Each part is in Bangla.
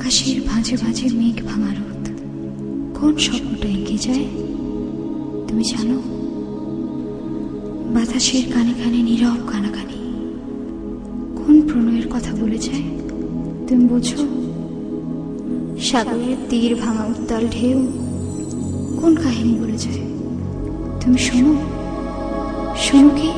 আকাশের ভাঁজে ভাঁজে মেঘ ভাঙা রোদ কোন স্বপ্নটা এঁকে যায় তুমি জানো? বাতাসের কানে কানে নীরব কানাকানি কোন প্রণয়ের কথা বলে যায় তুমি বোঝো? সাগরের তীর ভাঙা উত্তাল ঢেউ কোন কাহিনী বলে যায় তুমি শোনো? শোনো কি?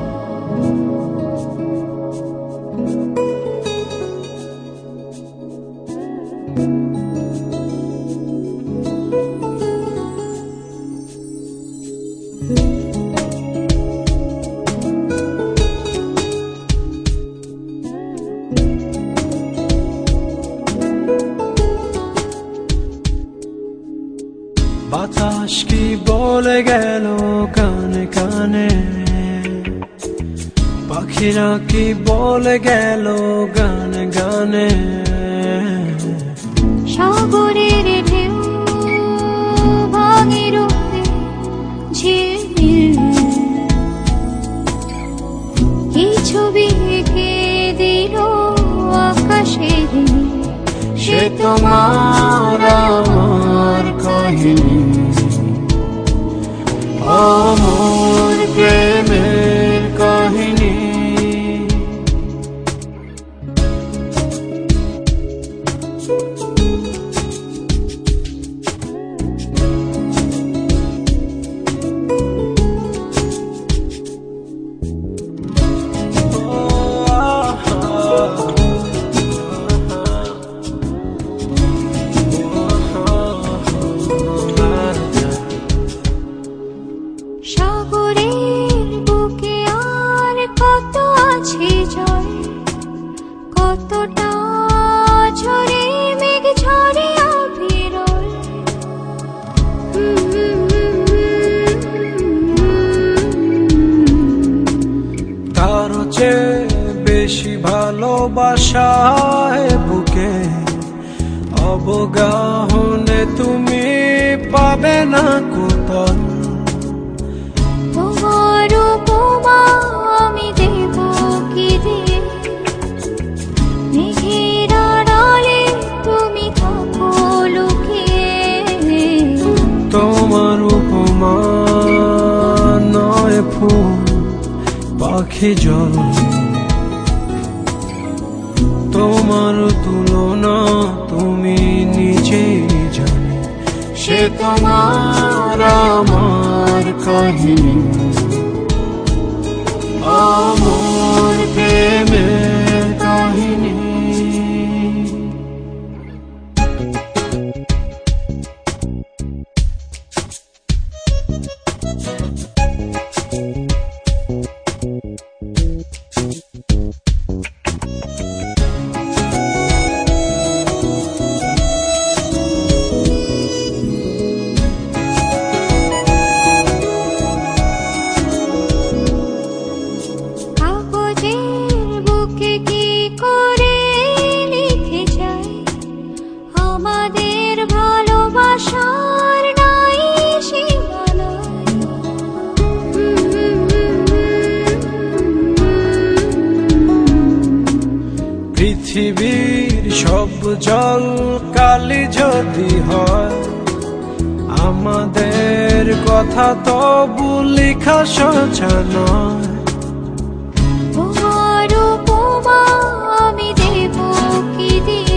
বাতাস কি বলে গেল কানে কানে, পাখিরা কি বলে গেল গানে গানে। সাগরের ঢেউ ভাঙে রোদে ঝিলমিল, এই ছবি এঁকে দিল আকাশের নীল। সে তোমার আমার কাহিনী, আমার প্রেমের কাহিনী। সাগরের বুকে আর কত আছে জল, কতটা ঝরে মেঘ ঝরে অবিরল। তার চেয়ে বেশি ভালোবাসায় বুকে অবগাহনে তুমি পাবে না কোতল। তোমার উপমা আমি দেব কি দিয়ে, মেঘের আড়ালে তুমি থাকো লুকিয়ে। তোমার উপমা নয় ফুল পাখি জল, তোমার তুলনা তুমি নিজেই জানে। সে তোমার আমার কাহিনী, আমার প্রেমের কাহিনী। কাগজের বুকে কি করে লিখে যায় আমাদের ভালোবাসার নাই সীমানা। পৃথিবীর সব জল কালি যদি হয়, আমাদের কথা তবু লেখা সোজা নয়। তোমার উপমা আমি দেব কি দিয়ে,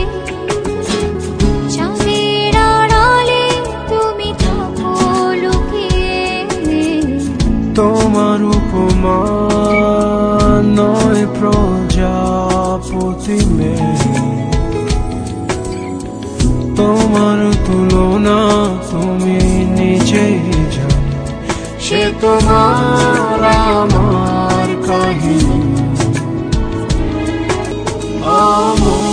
চাঁদের আড়ালে তুমি থাকো লুকিয়ে। তোমার উপমা নয় প্রজাপতি মেয়ে, তোমার তুলনা তুমি নিজেই জানো। সে তোমার আমার কাহিনী, আমার